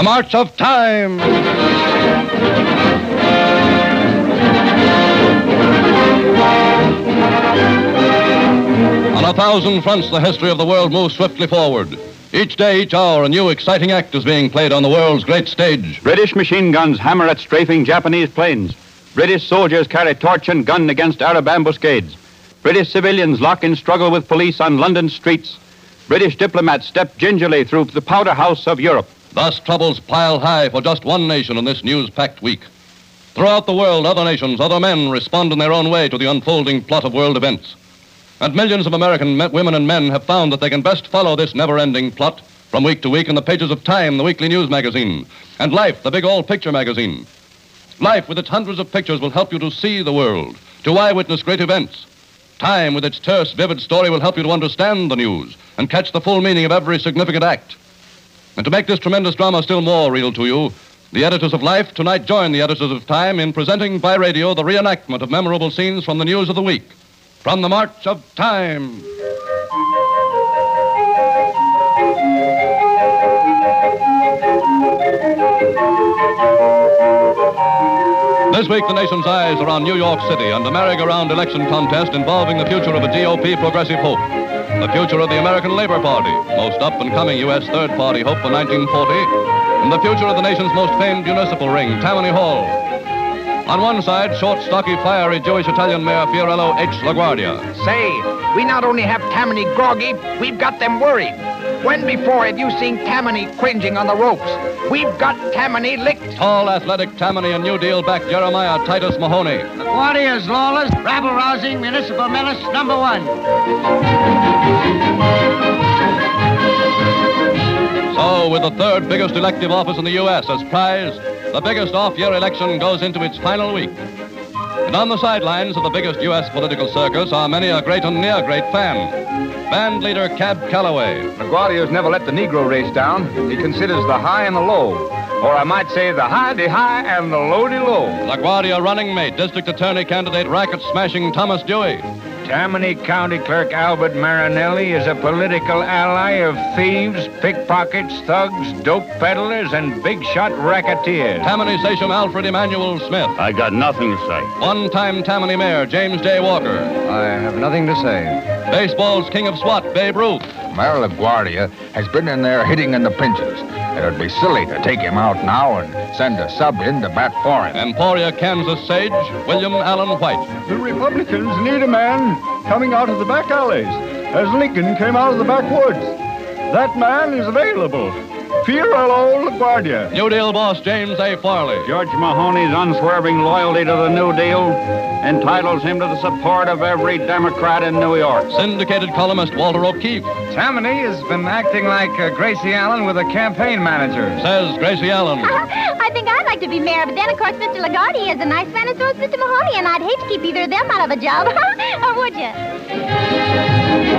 March of Time. On 1,000 fronts, the history of the world moves swiftly forward. Each day, each hour, a new exciting act is being played on the world's great stage. British machine guns hammer at strafing Japanese planes. British soldiers carry torch and gun against Arab ambuscades. British civilians lock in struggle with police on London streets. British diplomats step gingerly through the powder house of Europe. Thus, troubles pile high for just one nation in this news-packed week. Throughout the world, other nations, other men respond in their own way to the unfolding plot of world events. And millions of American women and men have found that they can best follow this never-ending plot from week to week in the pages of Time, the weekly news magazine, and Life, the big all-picture magazine. Life, with its hundreds of pictures, will help you to see the world, to eyewitness great events. Time, with its terse, vivid story, will help you to understand the news and catch the full meaning of every significant act. And to make this tremendous drama still more real to you, the editors of Life tonight join the editors of Time in presenting by radio the reenactment of memorable scenes from the news of the week. From the March of Time. This week, the nation's eyes are on New York City and a merry-go-round election contest involving the future of a GOP progressive hope, the future of the American Labor Party, most up-and-coming U.S. third-party hope for 1940, and the future of the nation's most famed municipal ring, Tammany Hall. On one side, short, stocky, fiery Jewish-Italian Mayor Fiorello H. LaGuardia. Say, we not only have Tammany groggy, we've got them worried. When before have you seen Tammany cringing on the ropes? We've got Tammany licked. Tall, athletic Tammany and New Deal back Jeremiah Titus Mahoney. LaGuardia's lawless, rabble-rousing municipal menace number one. So, with the third biggest elective office in the U.S. as prize, the biggest off-year election goes into its final week. And on the sidelines of the biggest U.S. political circus are many a great and near-great fan. Band leader Cab Calloway. LaGuardia's never let the Negro race down. He considers the high and the low. Or I might say the high and the low LaGuardia running mate, District Attorney candidate racket-smashing Thomas Dewey. Tammany County Clerk Albert Marinelli is a political ally of thieves, pickpockets, thugs, dope peddlers, and big-shot racketeers. Tammany Sachem Alfred Emanuel Smith. I got nothing to say. One-time Tammany Mayor James J. Walker. I have nothing to say. Baseball's king of SWAT, Babe Ruth. Mayor LaGuardia has been in there hitting in the pinches. It would be silly to take him out now and send a sub in to bat for him. Emporia, Kansas sage, William Allen White. The Republicans need a man coming out of the back alleys, as Lincoln came out of the backwoods. That man is available. Fiorello LaGuardia. New Deal boss James A. Farley. George Mahoney's unswerving loyalty to the New Deal entitles him to the support of every Democrat in New York. Syndicated columnist Walter O'Keefe. Tammany has been acting like Gracie Allen with a campaign manager. Says Gracie Allen. I think I'd like to be mayor, but then, of course, Mr. LaGuardia is a nice man as well as Mr. Mahoney, and I'd hate to keep either of them out of a job. Or would you?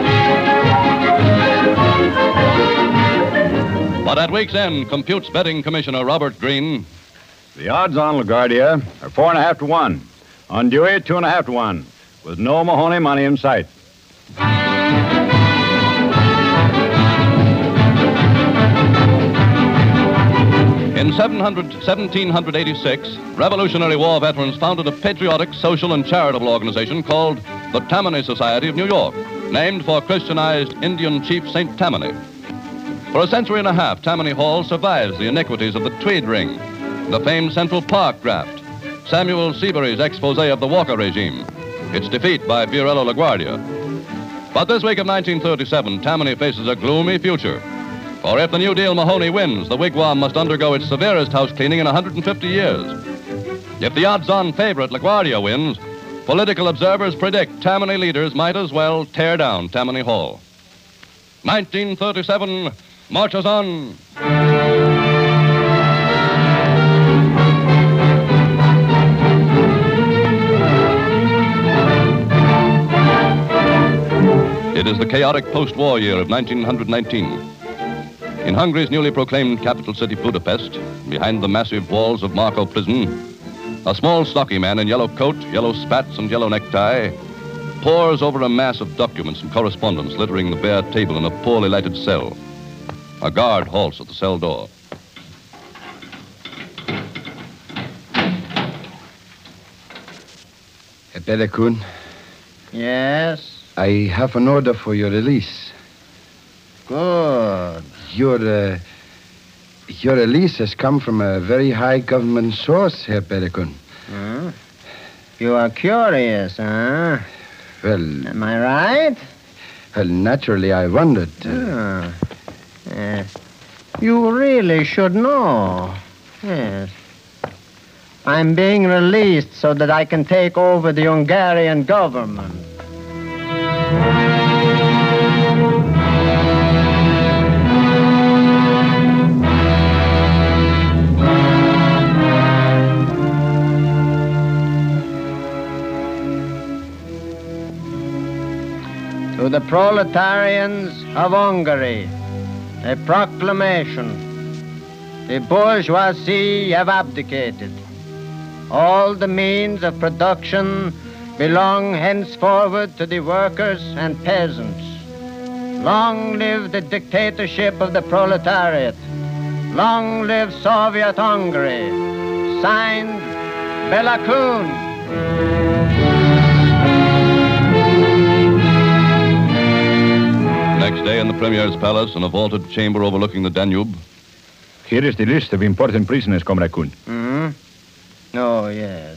But at week's end, computes betting commissioner Robert Green. The odds on LaGuardia are 4.5 to 1. On Dewey, 2.5 to 1, with no Mahoney money in sight. In 1786, Revolutionary War veterans founded a patriotic, social, and charitable organization called the Tammany Society of New York, named for Christianized Indian chief St. Tammany. For a century and a half, Tammany Hall survives the iniquities of the Tweed Ring, the famed Central Park graft, Samuel Seabury's expose of the Walker regime, its defeat by Fiorello LaGuardia. But this week of 1937, Tammany faces a gloomy future. For if the New Deal Mahoney wins, the wigwam must undergo its severest house cleaning in 150 years. If the odds-on favorite LaGuardia wins, political observers predict Tammany leaders might as well tear down Tammany Hall. 1937 marches on. It is the chaotic post-war year of 1919. In Hungary's newly proclaimed capital city, Budapest, behind the massive walls of Marko Prison, a small, stocky man in yellow coat, yellow spats, and yellow necktie pores over a mass of documents and correspondence littering the bare table in a poorly lighted cell. A guard halts at the cell door. Belakun, Yes? I have an order for your release. Good. Your release has come from a very high government source, Herr Belakun. You are curious, huh? Well, Am I right? well, naturally, I wondered. You really should know. Yes. I'm being released so that I can take over the Hungarian government. To the proletarians of Hungary, a proclamation. The bourgeoisie have abdicated. All the means of production belong henceforward to the workers and peasants. Long live the dictatorship of the proletariat. Long live Soviet Hungary. Signed, Belakun. Next day in the Premier's palace, in a vaulted chamber overlooking the Danube. Here is the list of important prisoners, Comrade Kuhn. Oh, yes.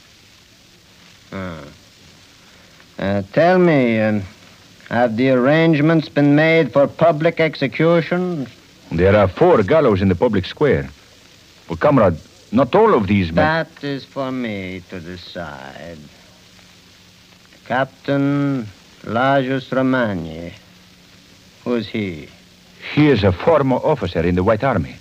Tell me, have the arrangements been made for public execution? There are 4 gallows in the public square. But, comrade, not all of these men... That is for me to decide. Captain Lajos Romani. Who's he? He is a former officer in the White Army.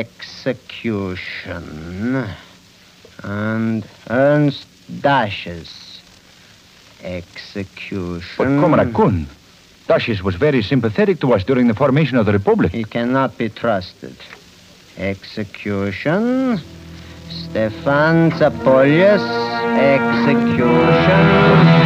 Execution. And Ernst Dashes. Execution. But, Comrade Kuhn, Dashes was very sympathetic to us during the formation of the Republic. He cannot be trusted. Execution. Stefan Zapolyas. Execution.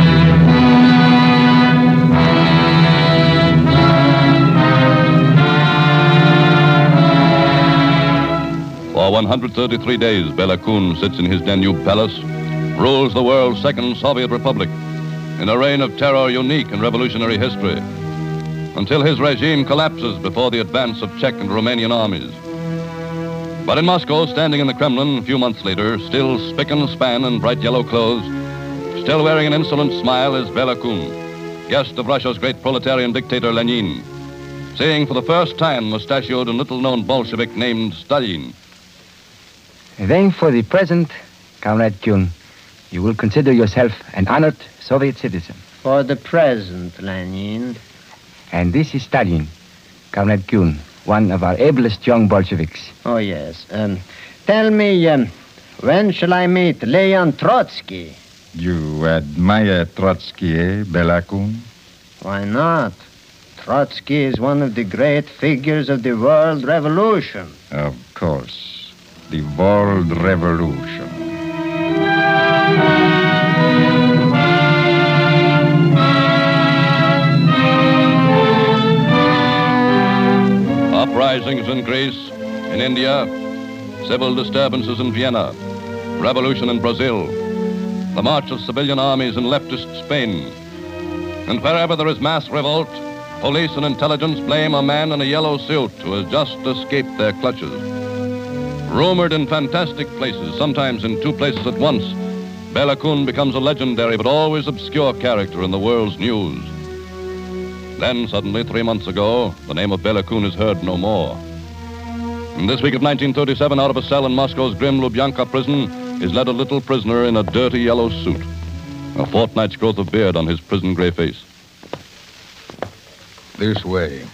For 133 days, Belakun sits in his Danube palace, rules the world's second Soviet republic, in a reign of terror unique in revolutionary history, until his regime collapses before the advance of Czech and Romanian armies. But in Moscow, standing in the Kremlin a few months later, still spick and span in bright yellow clothes, still wearing an insolent smile, is Belakun, guest of Russia's great proletarian dictator Lenin, seeing for the first time mustachioed and little-known Bolshevik named Stalin. Then for the present, Comrade Kuhn, you will consider yourself an honored Soviet citizen. For the present, Lenin. And this is Stalin, Comrade Kuhn, one of our ablest young Bolsheviks. Oh, yes. Tell me, when shall I meet Leon Trotsky? You admire Trotsky, eh, Belakun? Why not? Trotsky is one of the great figures of the world revolution. Of course. The world revolution. Uprisings in Greece, in India, civil disturbances in Vienna, revolution in Brazil, the march of civilian armies in leftist Spain. And wherever there is mass revolt, police and intelligence blame a man in a yellow suit who has just escaped their clutches. Rumored in fantastic places, sometimes in 2 places at once, Belakun becomes a legendary but always obscure character in the world's news. Then, suddenly, 3 months ago, the name of Belakun is heard no more. In this week of 1937, out of a cell in Moscow's grim Lubyanka prison, is led a little prisoner in a dirty yellow suit, a fortnight's growth of beard on his prison gray face. This way.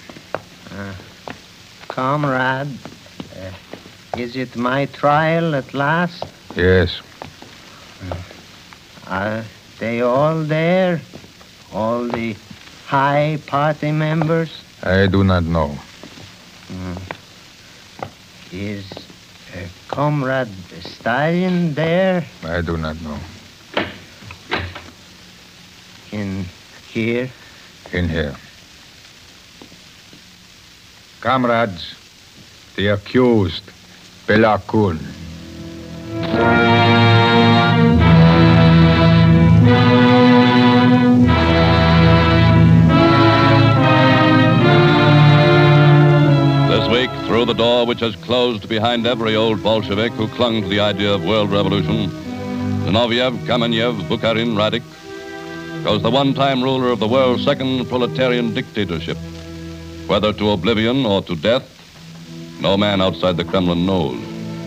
Comrade, is it my trial at last? Yes. Are they all there? All the high party members? I do not know. Is Comrade Stalin there? I do not know. In here? In here. Comrades, the accused, Belakun. Through the door which has closed behind every old Bolshevik who clung to the idea of world revolution, Zinoviev, Kamenev, Bukharin, Radik, goes the one-time ruler of the world's second proletarian dictatorship. Whether to oblivion or to death, no man outside the Kremlin knows.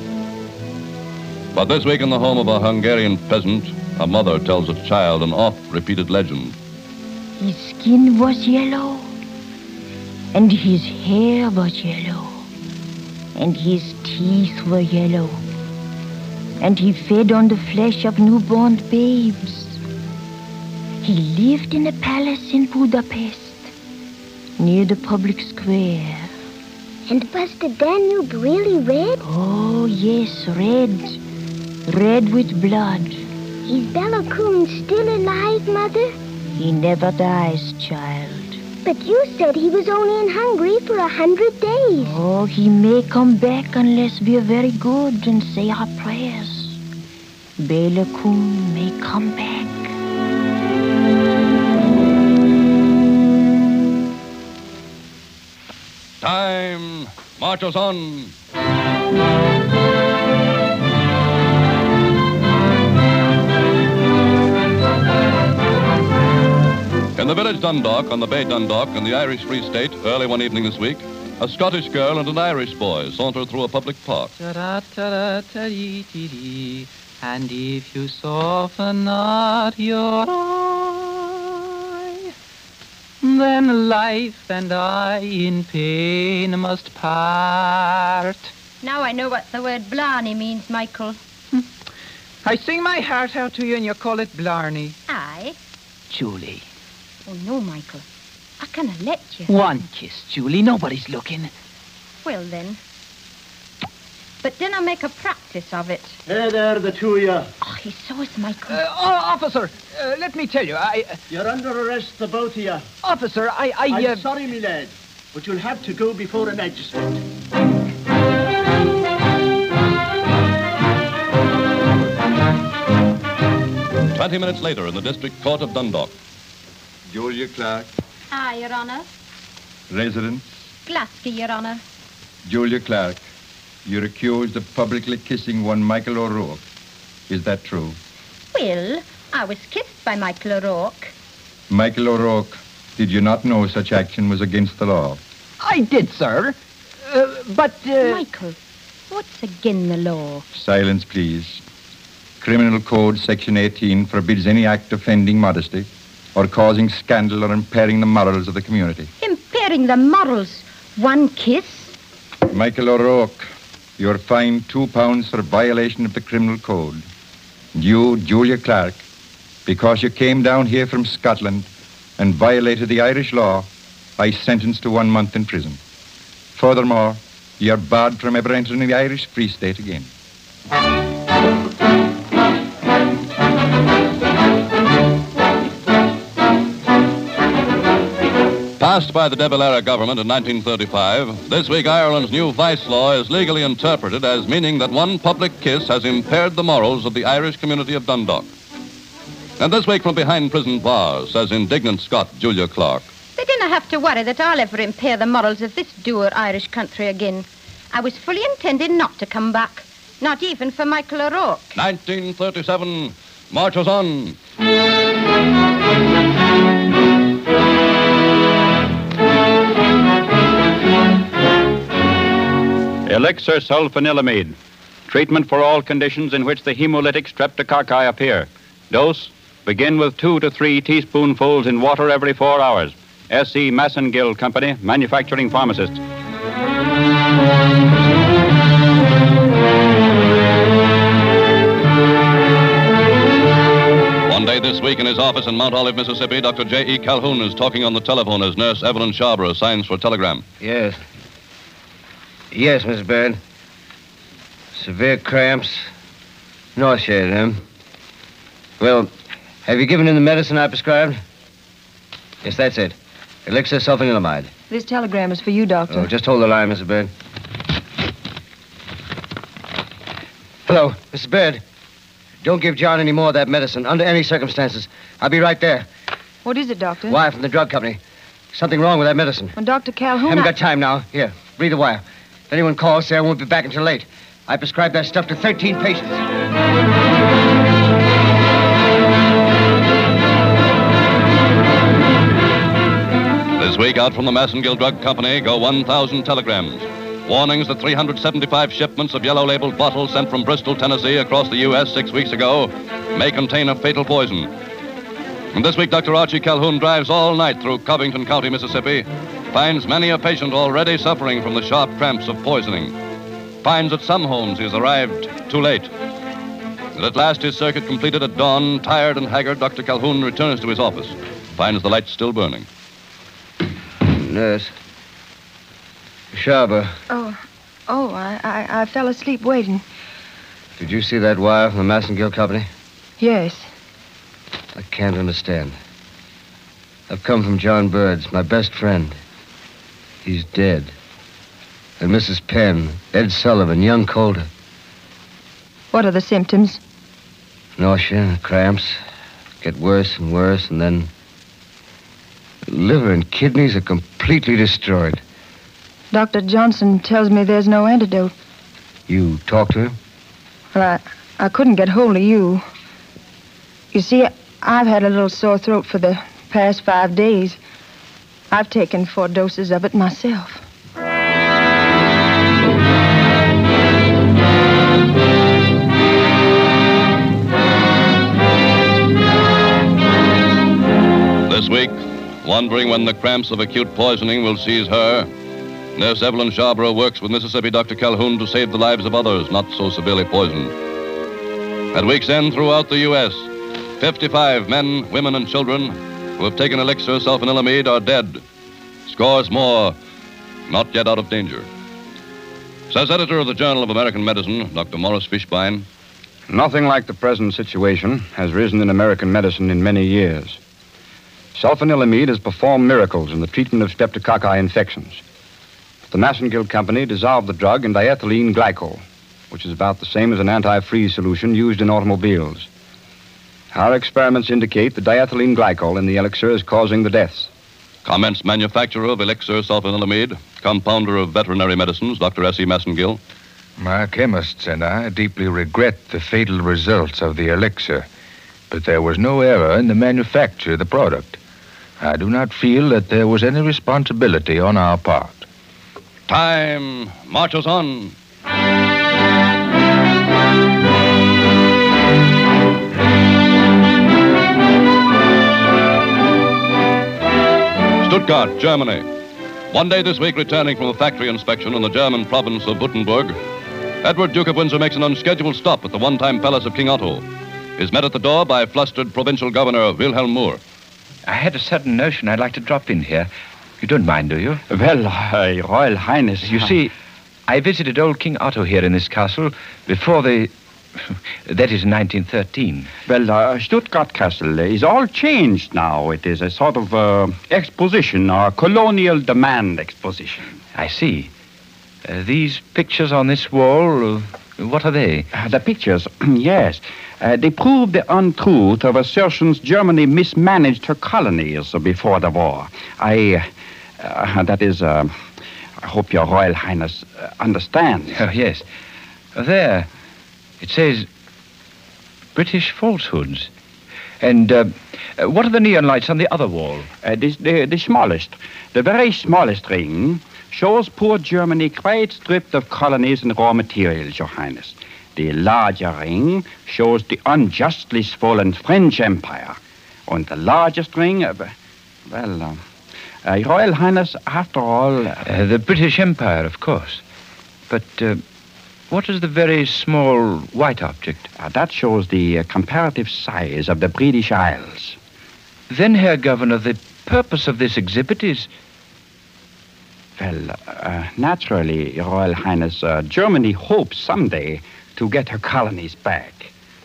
But this week in the home of a Hungarian peasant, a mother tells a child an oft-repeated legend. His skin was yellow, and his hair was yellow, and his teeth were yellow, and he fed on the flesh of newborn babes. He lived in a palace in Budapest, near the public square. And was the Danube really red? Oh, yes, red. Red with blood. Is Bela Kun still alive, Mother? He never dies, child. But you said he was only in Hungary for 100 days. Oh, he may come back unless we are very good and say our prayers. Bela Kun may come back. Time marches on. In the village Dundalk, on the Bay Dundalk, in the Irish Free State, early one evening this week, a Scottish girl and an Irish boy saunter through a public park. And if you soften not your eye, then life and I in pain must part. Now I know what the word blarney means, Michael. I sing my heart out to you and you call it blarney. Aye? Julie. Oh, no, Michael. I cannot let you. One kiss, Julie. Nobody's looking. Well, then. But then I'll make a practice of it. Hey there, the two of you. Oh, he saw us, Michael. Officer, let me tell you, You're under arrest, the both of you. Officer, I'm sorry, me lad, but you'll have to go before a magistrate. 20 minutes later in the district court of Dundalk. Julia Clark. Aye, Your Honor. Residence. Glasgow, Your Honor. Julia Clark, you're accused of publicly kissing one Michael O'Rourke. Is that true? Well, I was kissed by Michael O'Rourke. Michael O'Rourke, did you not know such action was against the law? I did, sir. But... Michael, what's again the law? Silence, please. Criminal Code Section 18 forbids any act offending modesty or causing scandal or impairing the morals of the community. Impairing the morals? One kiss? Michael O'Rourke, you're fined £2 for violation of the Criminal Code. And you, Julia Clark, because you came down here from Scotland and violated the Irish law, I sentence to 1 month in prison. Furthermore, you're barred from ever entering the Irish Free State again. Passed by the De Valera government in 1935, this week Ireland's new vice law is legally interpreted as meaning that one public kiss has impaired the morals of the Irish community of Dundalk. And this week from behind prison bars, says indignant Scot Julia Clark. They didn't have to worry that I'll ever impair the morals of this dour Irish country again. I was fully intending not to come back, not even for Michael O'Rourke. 1937 marches on. Elixir sulfanilamide, treatment for all conditions in which the hemolytic streptococci appear. Dose, begin with 2 to 3 teaspoonfuls in water every 4 hours. S.E. Massengill Company, manufacturing pharmacists. One day this week in his office in Mount Olive, Mississippi, Dr. J.E. Calhoun is talking on the telephone as nurse Evelyn Schabra signs for a telegram. Yes. Yes, Miss Baird. Severe cramps. Nauseated, Well, have you given him the medicine I prescribed? Yes, that's it. Elixir sulfanilamide. This telegram is for you, Doctor. Oh, just hold the line, Mrs. Baird. Hello, Mrs. Baird. Don't give John any more of that medicine, under any circumstances. I'll be right there. What is it, Doctor? Wire from the drug company. Something wrong with that medicine. Well, Dr. Calhoun... Haven't got time now. Here, read the wire. If anyone calls, say I won't be back until late. I prescribed that stuff to 13 patients. This week, out from the Massengill Drug Company go 1,000 telegrams. Warnings that 375 shipments of yellow-labeled bottles sent from Bristol, Tennessee across the U.S. 6 weeks ago may contain a fatal poison. And this week, Dr. Archie Calhoun drives all night through Covington County, Mississippi, finds many a patient already suffering from the sharp cramps of poisoning, finds at some homes he has arrived too late. And at last, his circuit completed at dawn, tired and haggard, Dr. Calhoun returns to his office, finds the lights still burning. Nurse. Sharper. I fell asleep waiting. Did you see that wire from the Massengill Company? Yes. I can't understand. I've come from John Bird's, my best friend. He's dead. And Mrs. Penn, Ed Sullivan, young Coulter. What are the symptoms? Nausea, cramps. Get worse and worse, and then... liver and kidneys are completely destroyed. Dr. Johnson tells me there's no antidote. You talked to him? Well, I couldn't get hold of you. You see, I've had a little sore throat for the past 5 days. I've taken 4 doses of it myself. This week, wondering when the cramps of acute poisoning will seize her, Nurse Evelyn Sharborough works with Mississippi Dr. Calhoun to save the lives of others not so severely poisoned. At week's end throughout the U.S., 55 men, women, and children who have taken elixir sulfanilamide are dead. Scores more not yet out of danger. Says editor of the Journal of American Medicine, Dr. Morris Fishbein. Nothing like the present situation has risen in American medicine in many years. Sulfanilamide has performed miracles in the treatment of streptococci infections. The Massengill Company dissolved the drug in diethylene glycol, which is about the same as an anti-freeze solution used in automobiles. Our experiments indicate the diethylene glycol in the elixir is causing the deaths. Comments manufacturer of elixir sulfanilamide, compounder of veterinary medicines, Dr. S.E. Massengill. My chemists and I deeply regret the fatal results of the elixir, but there was no error in the manufacture of the product. I do not feel that there was any responsibility on our part. Time marches on. Stuttgart, Germany. One day this week, returning from a factory inspection in the German province of Württemberg, Edward, Duke of Windsor, makes an unscheduled stop at the one-time palace of King Otto. Is met at the door by flustered provincial governor Wilhelm Moore. I had a sudden notion I'd like to drop in here. You don't mind, do you? Well, Royal Highness... You see, I visited old King Otto here in this castle before the... that is, 1913. Well, Stuttgart Castle is all changed now. It is a sort of exposition, or colonial demand exposition. I see. These pictures on this wall, what are they? The pictures, yes. They prove the untruth of assertions Germany mismanaged her colonies before the war. I hope your Royal Highness understands. Oh, yes. There. It says British falsehoods. And what are the neon lights on the other wall? The smallest. The very smallest ring shows poor Germany quite stripped of colonies and raw materials, Your Highness. The larger ring shows the unjustly swollen French Empire. And the largest ring, Your Royal Highness, after all... the British Empire, of course. But what is the very small white object? That shows the comparative size of the British Isles. Then, Herr Governor, the purpose of this exhibit is... Well, naturally, Your Royal Highness, Germany hopes someday to get her colonies back.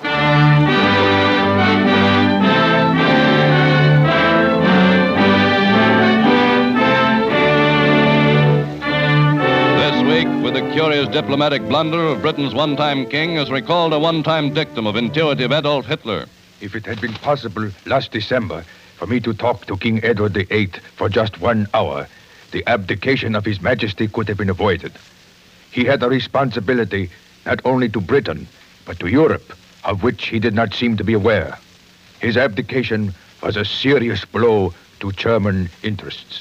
This week, with the curious diplomatic blunder of Britain's one-time king, has recalled a one-time dictum of intuitive Adolf Hitler. If it had been possible last December for me to talk to King Edward VIII for just 1 hour, the abdication of His Majesty could have been avoided. he had a responsibility not only to Britain, but to Europe, of which he did not seem to be aware. His abdication was a serious blow to German interests.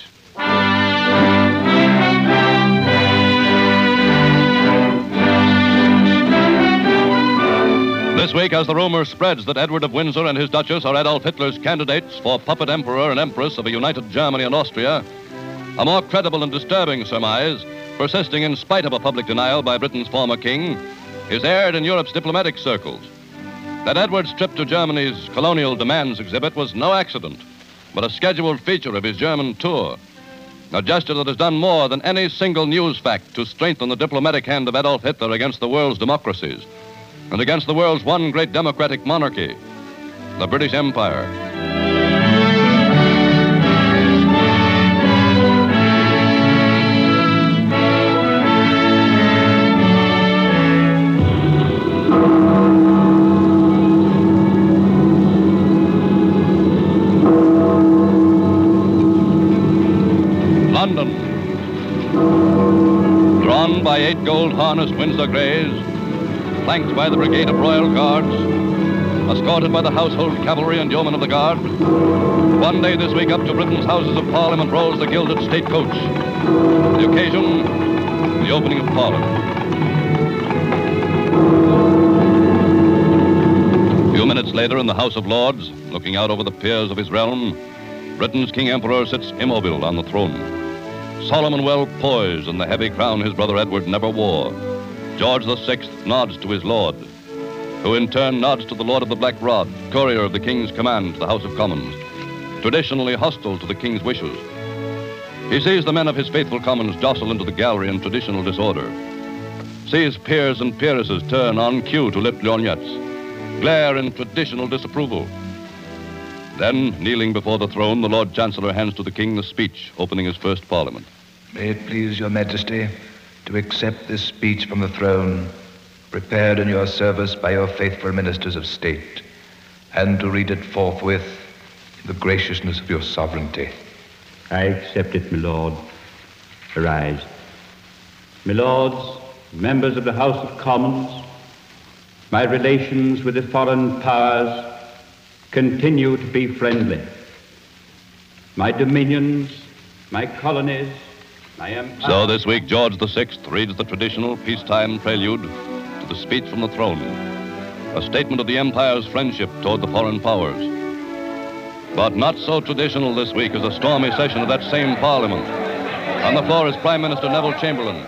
This week, as the rumor spreads that Edward of Windsor and his Duchess are Adolf Hitler's candidates for puppet emperor and empress of a united Germany and Austria, a more credible and disturbing surmise, persisting in spite of a public denial by Britain's former king, is aired in Europe's diplomatic circles. That Edward's trip to Germany's Colonial Demands exhibit was no accident, but a scheduled feature of his German tour. A gesture that has done more than any single news fact to strengthen the diplomatic hand of Adolf Hitler against the world's democracies and against the world's one great democratic monarchy, the British Empire. London. Drawn by 8 gold-harnessed Windsor greys, flanked by the brigade of Royal Guards, escorted by the household cavalry and yeomen of the guard, one day this week up to Britain's Houses of Parliament rolls the gilded state coach. The occasion, the opening of Parliament. A few minutes later in the House of Lords, looking out over the peers of his realm, Britain's King Emperor sits immobile on the throne, solemn and well poised in the heavy crown his brother Edward never wore. George VI nods to his lord, who in turn nods to the Lord of the Black Rod, courier of the King's command to the House of Commons, traditionally hostile to the King's wishes. He sees the men of his faithful Commons jostle into the gallery in traditional disorder, sees peers and peeresses turn on cue to lift lorgnettes, glare in traditional disapproval. Then, kneeling before the throne, the Lord Chancellor hands to the King the speech opening his first Parliament. May it please your Majesty to accept this speech from the throne, prepared in your service by your faithful ministers of state, and to read it forthwith in the graciousness of your sovereignty. I accept it, my lord. Arise. My lords, members of the House of Commons, my relations with the foreign powers continue to be friendly. My dominions, my colonies, my empire... So this week, George VI reads the traditional peacetime prelude to the speech from the throne, a statement of the empire's friendship toward the foreign powers. But not so traditional this week as a stormy session of that same Parliament. On the floor is Prime Minister Neville Chamberlain.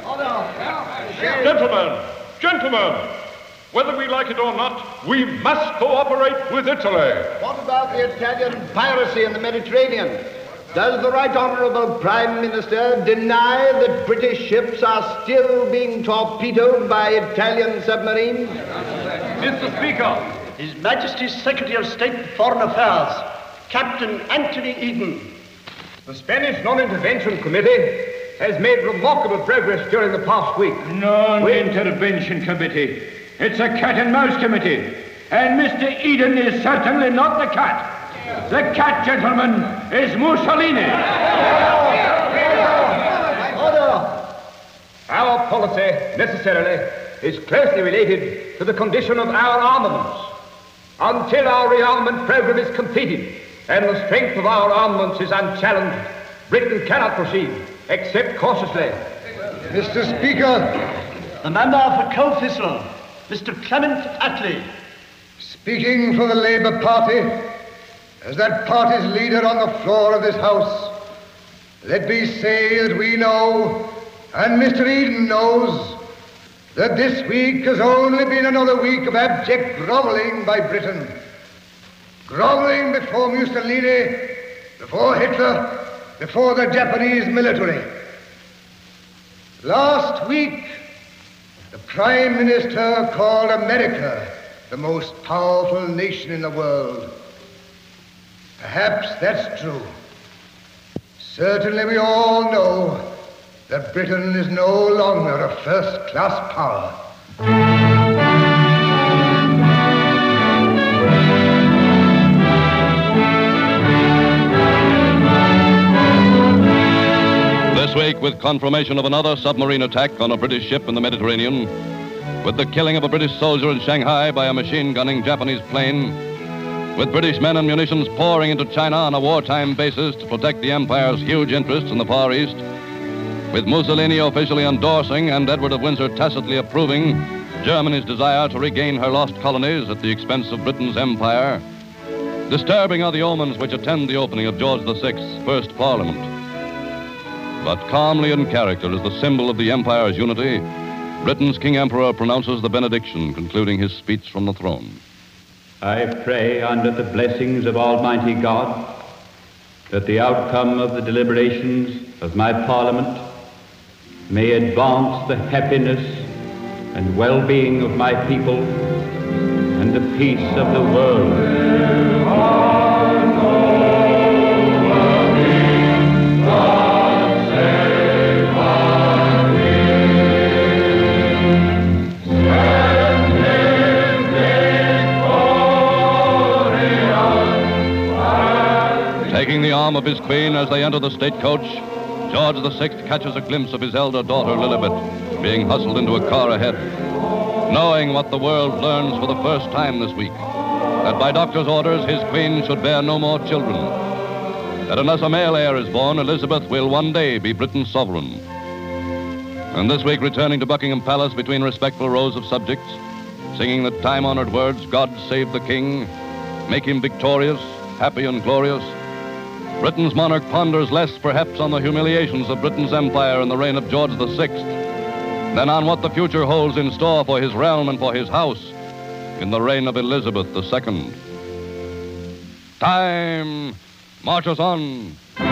Gentlemen, whether we like it or not, we must cooperate with Italy. What about the Italian piracy in the Mediterranean? Does the Right Honourable Prime Minister deny that British ships are still being torpedoed by Italian submarines? Mr. Speaker, His Majesty's Secretary of State for Foreign Affairs, Captain Anthony Eden. The Spanish Non-Intervention Committee has made remarkable progress during the past week. Non-Intervention Committee. It's a cat-and-mouse committee. And Mr. Eden is certainly not the cat. The cat, gentlemen, is Mussolini. Order! Our policy, necessarily, is closely related to the condition of our armaments. Until our rearmament program is completed and the strength of our armaments is unchallenged, Britain cannot proceed, except cautiously. Mr. Speaker, The member for Colthistle, Mr. Clement Attlee. speaking for the Labour Party, as that party's leader on the floor of this House, let me say that we know, and Mr. Eden knows, that this week has only been another week of abject grovelling by Britain. Grovelling before Mussolini, before Hitler, before the Japanese military. Last week, the Prime Minister called America the most powerful nation in the world. Perhaps that's true. Certainly we all know that Britain is no longer a first-class power. This week, with confirmation of another submarine attack on a British ship in the Mediterranean, with the killing of a British soldier in Shanghai by a machine-gunning Japanese plane, with British men and munitions pouring into China on a wartime basis to protect the Empire's huge interests in the Far East, with Mussolini officially endorsing and Edward of Windsor tacitly approving Germany's desire to regain her lost colonies at the expense of Britain's empire, disturbing are the omens which attend the opening of George VI's first Parliament. But calmly in character as the symbol of the Empire's unity, Britain's King Emperor pronounces the benediction, concluding his speech from the throne. I pray under the blessings of Almighty God that the outcome of the deliberations of my Parliament may advance the happiness and well-being of my people and the peace of the world. Taking the arm of his queen as they enter the state coach, George VI catches a glimpse of his elder daughter, Lilibet, being hustled into a car ahead, knowing what the world learns for the first time this week, that by doctor's orders his queen should bear no more children, that unless a male heir is born, Elizabeth will one day be Britain's sovereign. And this week, returning to Buckingham Palace between respectful rows of subjects, singing the time-honored words, God save the King, make him victorious, happy and glorious, Britain's monarch ponders less perhaps on the humiliations of Britain's empire in the reign of George VI than on what the future holds in store for his realm and for his house in the reign of Elizabeth II. Time marches on.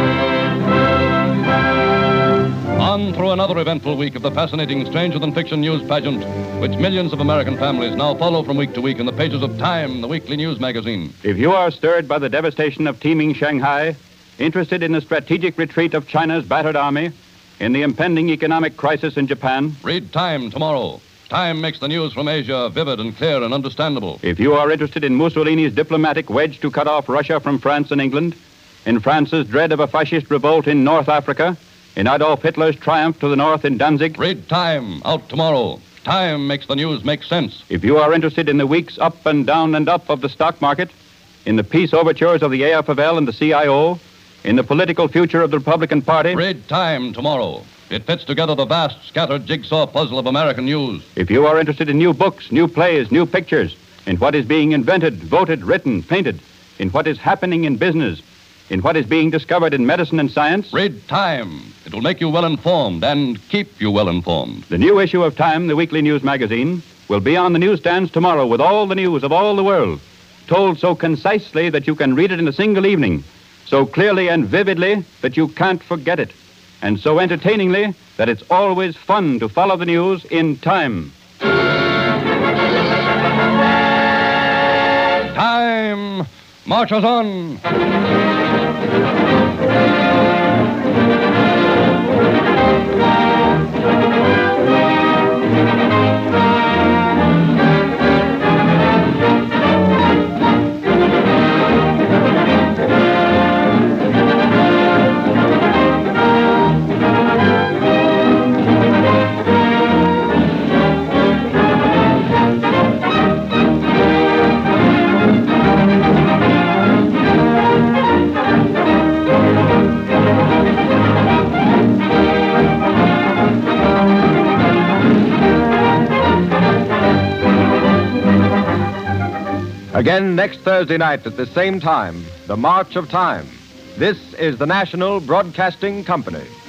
On through another eventful week of the fascinating stranger-than-fiction news pageant, which millions of American families now follow from week to week in the pages of Time, the weekly news magazine. If you are stirred by the devastation of teeming Shanghai, interested in the strategic retreat of China's battered army, in the impending economic crisis in Japan, read Time tomorrow. Time makes the news from Asia vivid and clear and understandable. If you are interested in Mussolini's diplomatic wedge to cut off Russia from France and England, in France's dread of a fascist revolt in North Africa, in Adolf Hitler's triumph to the north in Danzig, read Time, out tomorrow. Time makes the news make sense. If you are interested in the weeks up and down of the stock market, in the peace overtures of the AFL and the CIO, in the political future of the Republican Party, read Time tomorrow. It fits together the vast, scattered jigsaw puzzle of American news. If you are interested in new books, new plays, new pictures, in what is being invented, voted, written, painted, in what is happening in business, in what is being discovered in medicine and science, read Time. It will make you well-informed and keep you well-informed. The new issue of Time, the weekly news magazine, will be on the newsstands tomorrow with all the news of all the world, told so concisely that you can read it in a single evening, so clearly and vividly that you can't forget it, and so entertainingly that it's always fun to follow the news in Time. Time marches on. Again next Thursday night at the same time, the March of Time. This is the National Broadcasting Company.